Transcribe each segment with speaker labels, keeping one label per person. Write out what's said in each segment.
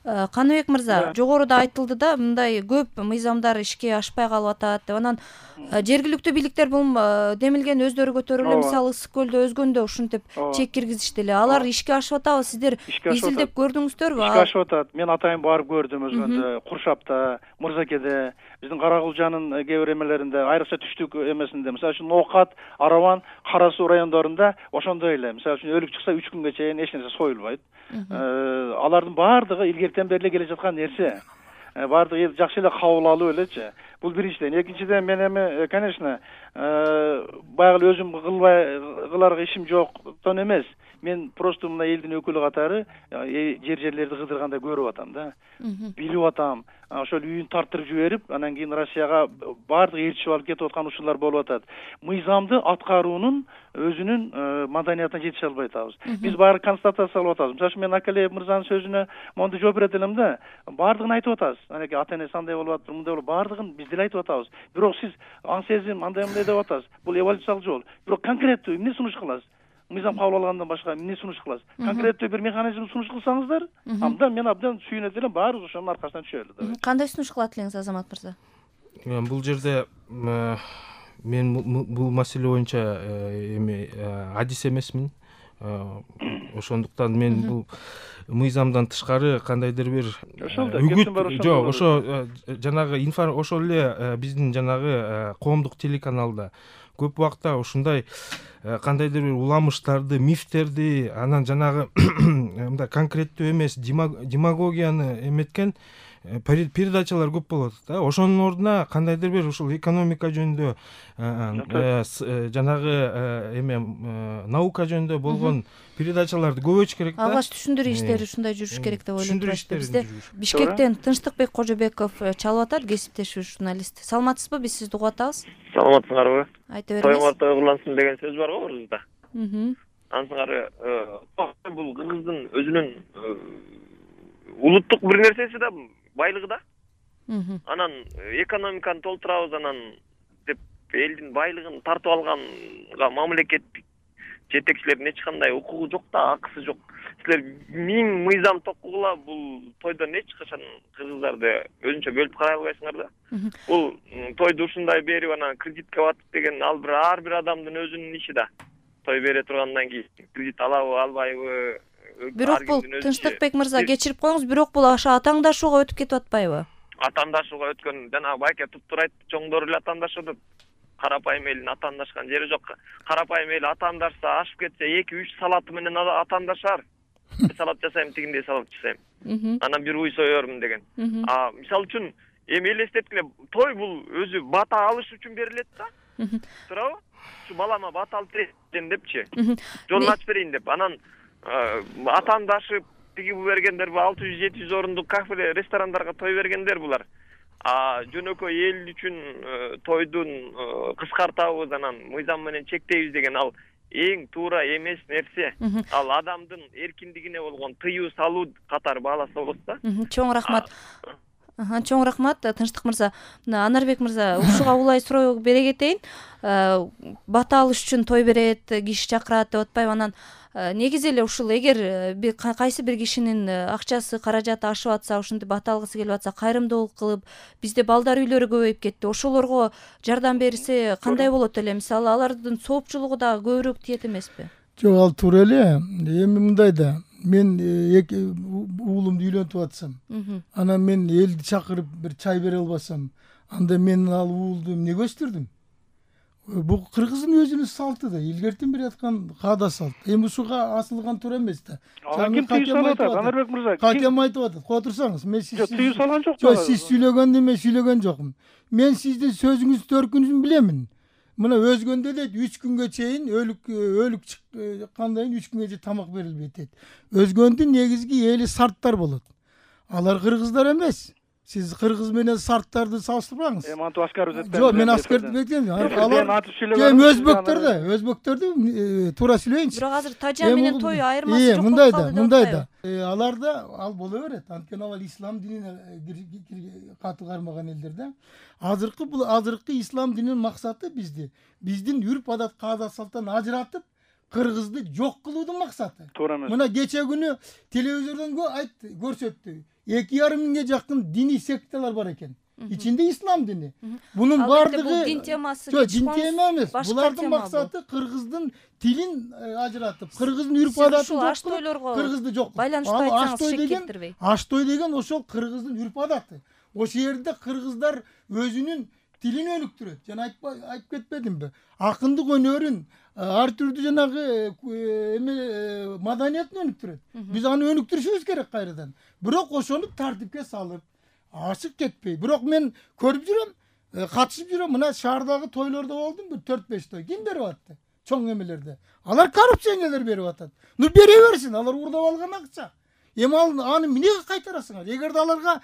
Speaker 1: Каныбек мырза, жогоруда айтылды да, мындай көп мыйзамдар ишке ашпай калып атат деп. Анан жергиликтүү бийликтер бул демилгени өздөрү көтөрүп эле, мисалы Ысык көлдө өзгөндө ушинтип чек киргизишти эле. Алар ишке ашып атабы? Сиздер изилдеп көрдүңүздөрбү?
Speaker 2: Ишке ашып атат. Мен атайын барып көрдүм өзгөндө, Куршапта, Мырзакеде, биздин Каракулчанын кээ бир эмелеринде, айрыкча түштүк эмесинде, мисалы үчүн Ноокат, Араван, Кара Суу райондорунда ошондой эле. Мисалы үчүн өлүк чыкса 3 күнгө чейин эч нерсе союлбайт. Алардын баардыгы илгертен бери эле келе жаткан нерсе. Баардыгы жакшы эле кабыл алып элечи. Бул биринчиден. Экинчиден, мен эми, конечно, баягы эле өзүм кыларга ишим жоктон эмес. Мен просто мына элдин өкүлү катары жерлерди кыдырганда көрүп атам да. Билип атам. Ошол үйүн тартырып жиберип, анан кийин Россияга баардык ээрчип алып кетип аткан учурлар болуп атат. Мыйзамды аткаруунун өзүнүн маданиятына жетише албай атабыз. Биз баары констатация кылып атабыз. Мисалы үчүн мен Акалиев мырзанын сөзүнө моунду жооп берет элем да. Баардыгын айтып атабыз. Анан ата энеси андай болуп атыр, мындай болуп, баардыгын биз деле айтып атабыз. Бирок сиз аң сезим андай деп атасыз. Бул эволюциялык жол. Бирок конкреттүү эмне сунуш кыласыз? Мыйзам кабыл алгандан башка эмне сунуш кыласыз? Конкреттүү бир механизм сунуш кылсаңыздар, анда мен абдан сүйүнөт элем, баарыбыз ошонун аркасынан түшөлү да.
Speaker 1: Кандай сунуш кылат элеңиз, Азамат мырза?
Speaker 3: Бул жерде мен бул маселе боюнча эми адис эмесмин. Ошондуктан мен бул мыйзамдан тышкары кандайдыр бир үгүт жок, ошо жанагы ошол эле биздин жанагы коомдук телеканалда көп убакта ушундай кандайдыр бир уламыштарды, мифтерди, анан жанагы мындай конкреттүү эмес демагогияны эметкен передачалар көп болот да. Ошонун ордуна кандайдыр бир ушул экономика жөнүндө, жанагы эме наука жөнүндө болгон передачаларды көбөйтүш керек да.
Speaker 1: Алгач түшүндүрүү иштери ушундай жүрүш керек деп ойлойт. Бизде Бишкектен Тынчтыкбек Кожобеков чалып атат, кесиптешибиз журналист. Саламатсызбы? Биз сизди угуп атабыз.
Speaker 4: Саламатсыңарбы?
Speaker 1: Айта бериңиз.
Speaker 4: Тоймор тойлансын деген сөз бар го орусузда. Ансыңар бул кыргыздын өзүнүн улуттук бир нерсеси да, байлыгы да. Анан экономиканы толтурабыз анан деп элдин байлыгын тартып алганга мамлекеттик жетекчилердин эч кандай укугу жок да, акысы жок. Силер 1000 мыйзам токугула бул тойдон эч качан кыргыздарды өзүнчө бөлүп карай албайсыңар да. Бул тойду ушундай берип анан кредитке батып деген ар бир адамдын өзүнүн иши да. Той бере тургандан кийин кредит алабы, албайбы?
Speaker 1: Бирок бул Тынчтыкбек мырза, кечирип коюңуз, бирок бул аша атаңдашууга өтүп кетип атпайбы?
Speaker 4: Атаңдашууга өткөн, жанагы байке туптур айтты, чоңдор эле атаңдашат. Карапайым элдин атаңдашкан жери жок. Карапайым эл атаңдашса, ашып кетсе 2-3 салаты менен атаңдашар. Салат жасайм, тигиндей салат жасайм. Анан бир уй соёрмун деген. Мисалы үчүн эми элестеткиле, той бул өзү бата алыш үчүн берилет да. Туурабы? Ушу балама бата алып берейин депчи. Жолун ачып берейин деп. Анан атаңдашып тиги бергендер 600-700 орундук кафе, ресторандарга той бергендер булар. Жөнөкөй эл үчүн тойдун кыскартабыз, анан мыйзам менен чектейбиз деген ал эң туура эмес нерсе. Ал адамдын эркиндигине болгон тыюу салуу катары бааласа болот да.
Speaker 1: Чоң рахмат. Чоң рахмат, Тынчтык мырза. Анарбек мырза, ушуга улай суроо бере кетейин. Бата алыш үчүн той берет, киши чакырат деп атпайбы? Анан негизи эле ушул эгер кайсы бир кишинин акчасы, каражаты ашып атса, ушинтип бата алгысы келип атса, кайрымдуулук кылып, бизде балдар үйлөрү көбөйүп кетти. Ошолорго жардам берсе кандай болот эле? Мисалы, алардын соопчулугу да көбүрөөк тиет эмеспи?
Speaker 5: Жок, ал туура эле. Эми мындай да, мен уулумду үйлөнтүп атсам, анан мен элди чакырып бир чай бере албасам, анда мен ал уулду эмне көстүрдүм? Бул кыргыздын өзүнүн салты да, илгертен бери аткан каада салт. Эми ушуга асылган туура эмес да.
Speaker 2: Ким тыюу салып атат, Анарбек мырза?
Speaker 5: Катем айтып атат. Отурсаңыз, мен сиз
Speaker 2: тыюу салган жок.
Speaker 5: Жок, сиз сүйлөгөндө мен сүйлөгөн жокмун. Мен сиздин сөзүңүз төркүнүн билемин. Мына өзгөндө дейт 3 күнгө чейин өлүк чыккандан кийин 3 күнгө чейин тамак берилбейт дейт. Өзгөндүн негизги эли сарттар болот. Алар кыргыздар эмес. Сиз кыргыз менен сарттарды салыштырбаңыз.
Speaker 2: Манту аскар өзөт.
Speaker 5: Жок, мен аскерди бекем. Алар өзбөктөрдү туура сүйлөйүнчү.
Speaker 1: Бирок азыр тажа менен той айырмасы жок болуп калды.
Speaker 5: Мындай да. Аларда ал боло берет. Анткени ал ислам динине катуу кармаган элдер да. Азыркы ислам дининин максаты биздин үрп адат каада салттан ажыратып, кыргызды жок кылуудун максаты.
Speaker 2: Туура эмес.
Speaker 5: Мына кече күнү телевизордон көрсөттү. 2,5 миңге жакын диний секталар бар экен. Ичинде ислам дини. Бунун
Speaker 1: Албетте,
Speaker 5: бардыгы
Speaker 1: бул дин темасы
Speaker 5: Жок, дин тема эмес.
Speaker 1: башка
Speaker 5: Булардын
Speaker 1: тема бул.
Speaker 5: максаты кыргыздын тилин ажыратып, кыргыздын үрп
Speaker 1: Сиз
Speaker 5: адатын
Speaker 1: ушул аш тойлорго
Speaker 5: кыргызды жок.
Speaker 1: байланыштуу айтсаңыз шек келтирбей.
Speaker 5: Аш той деген ошол кыргыздын үрп адаты. Ошол жерде кыргыздар өзүнүн тилин өнүктүрөт. Жана айтып кетпедимби? Акындык өнөрүн, ар түрдүү жанагы маданиятын өнүктүрөт. Биз аны өнүктүрүшүбүз керек кайрадан. Бирок ошону тартипке салып, ашык кетпей. Бирок мен көрүп жүрөм, катышып жүрөм. Мына шаардагы тойлордо болдум, бир 4-5 той. Ким берип атты? Чоң эмелерде. Алар коррупционерлер берип атат. Ну бере берсин, алар урдап алган акча. Эми аны эмнеге кайтарасыңар? Эгерде аларга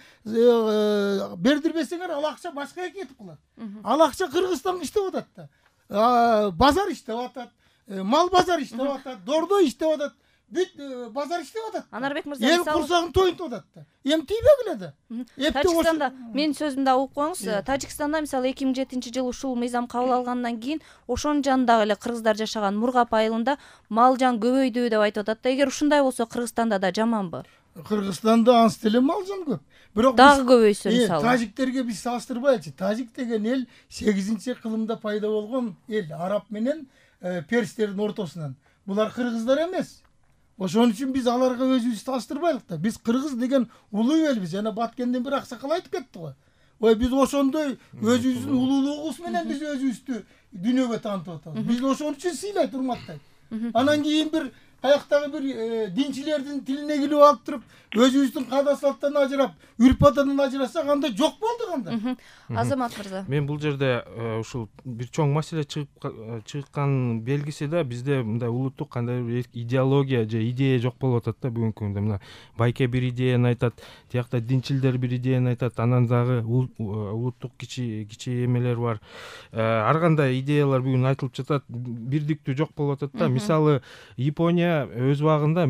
Speaker 5: бердирбесеңер, ал акча башка жака кетип калат. Ал акча Кыргызстанга иштеп атат да. Базар иштеп атат, мал базар иштеп атат, дордо иштеп атат. Бүт базар иштеп атат.
Speaker 1: Анарбек мырза,
Speaker 5: эл курсагын тоюнтуп атат да. Эми тийбегиле да.
Speaker 1: Тажикстанда, менин сөзүмдү угуп коюңуз, Тажикстанда мисалы 2007-жылы ушул мыйзам кабыл алгандан кийин ошонун жанындагы эле кыргыздар жашаган Мургап айылында мал жан көбөйдү деп айтып атат да. Эгер ушундай болсо Кыргызстанда да жаманбы?
Speaker 5: Кыргызстанда анс деле мал жан көп. Бирок
Speaker 1: дагы көбөйсө мисалы.
Speaker 5: Тажиктерге биз салыштырбайлычы. Тажик деген эл 8-кылымда пайда болгон эл, араб менен перстердин ортосунан. Булар кыргыздар эмес. Ошон үчүн биз аларга өзүбүздү салыштырбайлык да. Биз кыргыз деген улуу элбиз. Жана Баткенден бир аксакал айтып кетти го. Ой, биз ошондой өзүбүздүн улуулугубуз менен биз өзүбүздү дүйнөгө таанытып атабыз. Биз ошон үчүн сыйлайт, урматтайт. Анан кийин бир каяктагы бир динчилердин тилине килип алып туруп, өзүбүздүн каада салттан ажырап, үрп адаттан ажырасак, анда жок болду кандай.
Speaker 1: Азамат мырза.
Speaker 3: Мен бул жерде ушул бир чоң маселе чыгыккан белгиси да, бизде мындай улуттук кандайдыр бир идеология же идея жок болуп атат да бүгүнкү күндө. Мына Байке бир идеяны айтат, тиякта динчилдер бир идеяны айтат, анан дагы улуттук кичи эмелер бар. Ар кандай идеялар бүгүн айтылып жатат, бирдиктүү жок болуп атат да. Мисалы, Япония өз убагында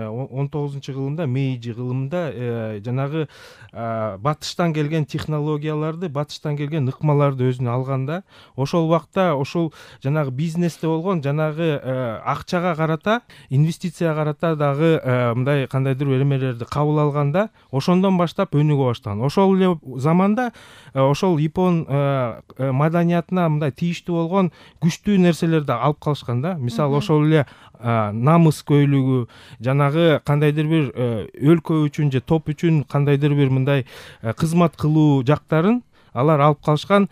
Speaker 3: 19-кылымда Мейджи кылымында жанагы батыштан келген технологияларды, батыштан келген ыкмаларды өзүнө алганда, ошол убакта ошол жанагы бизнесте болгон жанагы акчага карата, инвестицияга карата дагы мындай кандайдыр бир эмелерди кабыл алганда, ошондон баштап өнүгө баштаган. Ошол эле заманда ошол Япон маданиятына мындай тийиштүү болгон күчтүү нерселерди алып калышкан да. Мисалы, ошол эле намыс көйлүгү, жанагы кандайдыр бир өлкө үчүн же топ үчүн кандайдыр бир мындай кызмат кылуу жактарын алар алып калышкан.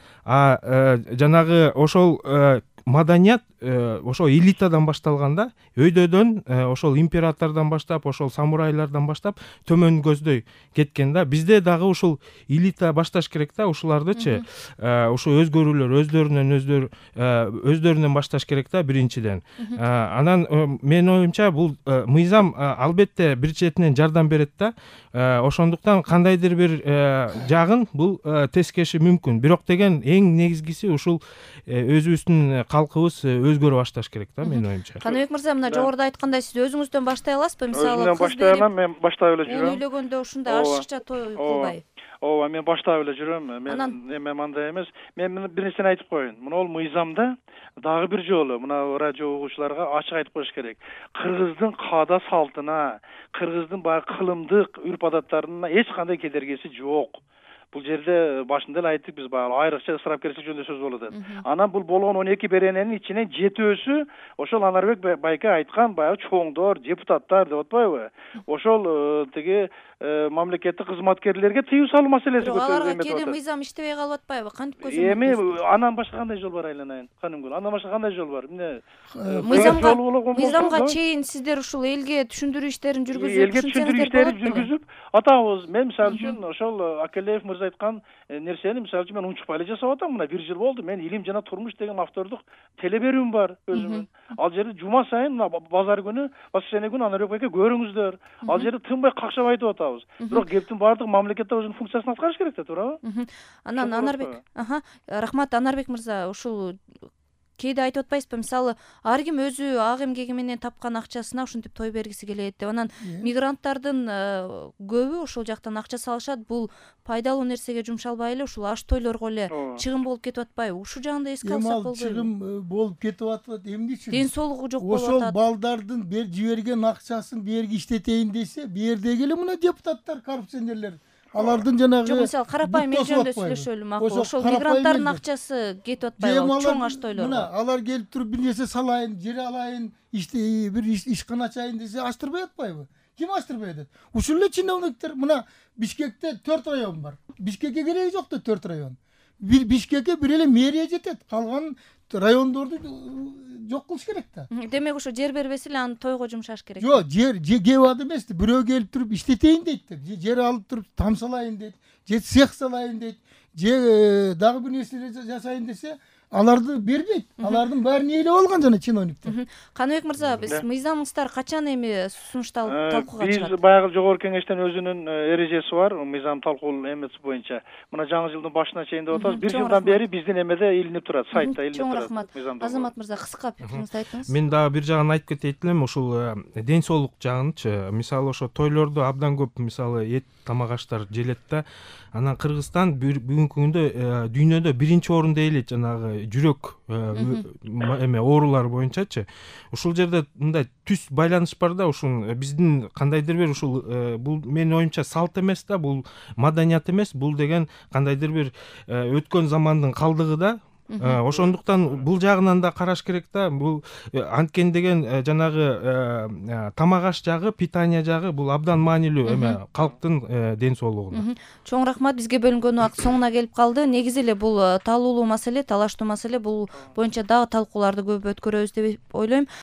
Speaker 3: Жанагы ошол маданият ошол элитадан башталганда, өйдөдөн ошол императордон баштап, ошол самурайлардан баштап төмөн көздөй кеткен да. Бизде дагы ушул элита башташ керек да, ушулардычы. Ушу өзгөрүүлөр өздөрүнөн башташ керек да, биринчиден. Анан менин оюмча бул мыйзам албетте бир четинен жардам берет да. Ошондуктан кандайдыр бир жагын бул тескеши мүмкүн. Бирок деген эң негизгиси ушул өзүбүздүн калкыбыз өзгөрө башташ керек да, менин оюмча.
Speaker 1: Каныбек мырза, мына жогоруда айткандай, сиз өзүңүздөн баштай аласызбы? Мисалы,
Speaker 2: Өзүмдөн баштай алам, мен баштап эле жүрөм.
Speaker 1: Үйлөгөндө ушундай ашыкча той кылбай.
Speaker 2: Ооба, мен баштап эле жүрөм. Мен мындай эмес. Мен бир нерсени айтып коеюн. Мына ол мыйзамда дагы бир жолу мына радио угуучуларга ачык айтып коюш керек. Кыргыздын каада салтына, кыргыздын баягы кылымдык үрп адаттарына эч кандай кедергиси жок. Бул жерде башында эле айттык, биз баягы айрыкча ысырапкерчилик жөнүндө сөз болуп атат. Анан бул болгон 12 берененин ичинен 7-өсү ошол Анарбек Байке айткан баягы чоңдор, депутаттар деп атпайбы? Ошол тиги мамлекеттик кызматкерлерге тыюу салуу маселеси көтөрүлүп атат.
Speaker 1: Аларга кээде мыйзам иштебей калып атпайбы? Кантип көзөмөл?
Speaker 2: Эми андан башка кандай жол бар айланайын? Канымгүл, андан башка кандай жол бар? Эмне
Speaker 1: мыйзамга чейин сиздер ушул элге түшүндүрүү иштерин
Speaker 2: жүргүзүп атабыз. Мен мисалы үчүн ошол Акелеев мырза айткан нерсени мисалы үчүн мен унчукпай эле жасап атам. Мына 1 жыл болду. Мен Илим жана турмуш деген автордук теле берүүм бар өзүмүн. Ал жерде жума сайын базар күнү, воскресенье күнү Анарбек Байке көрүңүздөр. Ал жерде тынбай какшап айтып атабыз. Бирок кептин баардыгы мамлекетте өзүнүн функциясын аткарыш керек да, туурабы?
Speaker 1: Анан Анарбек, рахмат Анарбек мырза, ушул кээде айтып атпайсызбы, мисалы ар ким өзү ак эмгеги менен тапкан акчасына ушинтип той бергиси келет деп. Анан мигранттардын көбү ошол жактан акча салышат. Бул пайдалуу нерсеге жумшалбай эле ушул аш тойлорго эле чыгым болуп кетип атпайбы? Ушул жагын да эске алсак болбойбу?
Speaker 5: Чыгым болуп кетип атат. Эмне үчүн?
Speaker 1: Ден соолугу жок болуп
Speaker 5: Ошол
Speaker 1: атат.
Speaker 5: балдардын жиберген акчасын берги иштетейин десе, бердеги эле мына депутаттар, коррупционерлер. Алардын жанагы
Speaker 1: Жок, мисалы карапайым эл жөнүндө сүйлөшөлү макул. Ошол мигранттардын акчасы кетип атпайбы чоң аш тойлорго?
Speaker 5: Мына алар келип туруп бир нерсе салайын, жер алайын, бир ишкана ачайын десе ачтырбай атпайбы? Ким ачтырбай атат? Ушул эле чиновниктер. Мына Бишкекте 4 район бар. Бишкекке кереги жок да 4 район. Бишкекке бир эле мэрия жетет. Калган райондорду жок кылыш керек да.
Speaker 1: Демек ошо жер бербесе эле аны тойго жумшаш керек.
Speaker 5: Жок, жер кебад эмес. Бирөө келип туруп иштетейин дейт деп. Жер алып туруп тамсалайын дейт. Же цех салайын дейт. Же дагы бир нерсе жасайын десе, аларды бербейт. Алардын баарын ээлеп алган жана чиновниктер.
Speaker 1: Каныбек мырза, биз мыйзамыңыздар качан эми сунушталып талкууга чыгат?
Speaker 2: Биз баягы жогорку кеңештен өзүнүн эрежеси бар, мыйзам талкуу эмеси боюнча. Мына жаңы жылдын башына чейин деп атабыз. 1 жылдан бери биздин эмеде илинип турат, сайтта илинип турат.
Speaker 1: Чоң рахмат. Азамат мырза, кыска пикириңизди айтыңыз.
Speaker 3: Мен дагы бир жагын айтып кетейт элем, ушул ден соолук жагынчы. Мисалы ошо тойлордо абдан көп мисалы эт тамак аштар желет да. Анан Кыргызстан бүгүнкү күндө дүйнөдө 1-чи орунда эле жанагы жүрөк эме оорулар боюнчачы. Ушул жерде мындай түз байланыш бар да, ушул биздин кандайдыр бир ушул бул менин оюмча салт эмес да, бул маданият эмес, бул деген кандайдыр бир өткөн замандын калдыгы да. Ошондуктан бул жагынан да караш керек да. Бул анткен деген жанагы тамак аш жагы, питание жагы бул абдан маанилүү эме калктын ден соолугуна.
Speaker 1: Чоң рахмат. Бизге бөлүнгөн убакыт соңуна келип калды. Негизи эле бул талуулуу маселе, талаштуу маселе. Бул боюнча дагы талкууларды көп өткөрөбүз деп ойлойм.